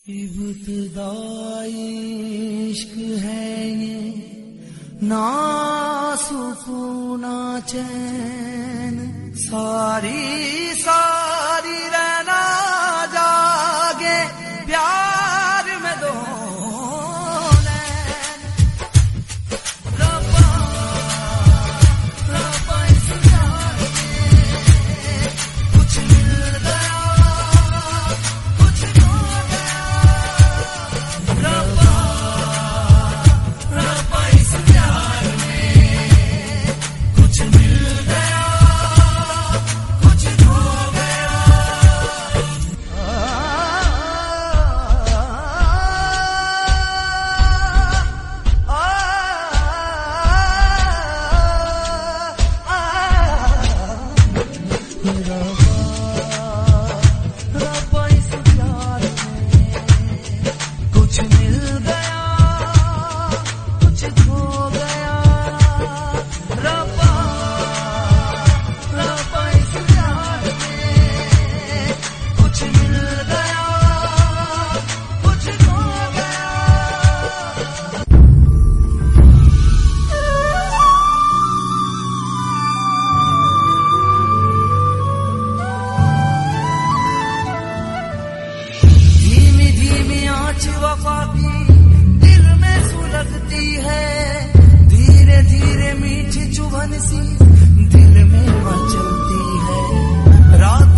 इब्तिदाई इश्क है ये, ना सुकून ना चैन, सारी सारी रहना जागे प्यार में दो नैन। रब्बा रब्बा इस प्यार में कुछ मिल गया कुछ खो गया। रब्बा रब्बा इस प्यार में कुछ मिल गया कुछ खो गया। रब्बा इस प्यार में कुछ मिल गया कुछ खो गया। रब्बा रब्बा इस प्यार में कुछ मिल गया कुछ खो गया। धीमी धीमी आँच वफा की दिल में सुलगती है, धीरे धीरे मीठी चुभन सी दिल में मचलती है। रात